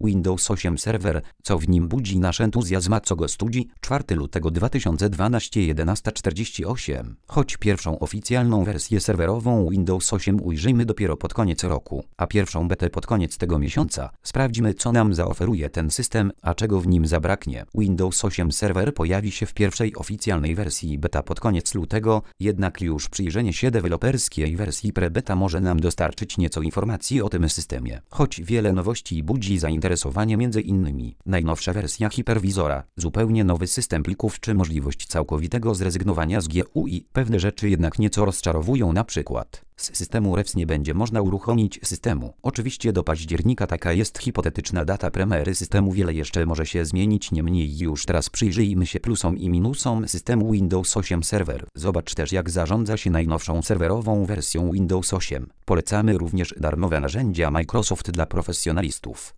Windows 8 Server, co w nim budzi nasz entuzjazm, a co go studzi? 4 lutego 2012 11:48. Choć pierwszą oficjalną wersję serwerową Windows 8 ujrzymy dopiero pod koniec roku, a pierwszą betę pod koniec tego miesiąca, sprawdźmy, co nam zaoferuje ten system, a czego w nim zabraknie. Windows 8 Server pojawi się w pierwszej oficjalnej wersji beta pod koniec lutego, jednak już przyjrzenie się deweloperskiej wersji pre-beta może nam dostarczyć nieco informacji o tym systemie. Choć wiele nowości budzi zainteresowanie, m.in. najnowsza wersja hiperwizora, zupełnie nowy system plików czy możliwość całkowitego zrezygnowania z GUI. Pewne rzeczy jednak nieco rozczarowują, na przykład z systemu REVS nie będzie można uruchomić systemu. Oczywiście do października, taka jest hipotetyczna data premiery systemu, wiele jeszcze może się zmienić, niemniej już teraz przyjrzyjmy się plusom i minusom systemu Windows 8 Server. Zobacz też, jak zarządza się najnowszą serwerową wersją Windows 8. Polecamy również darmowe narzędzia Microsoft dla profesjonalistów.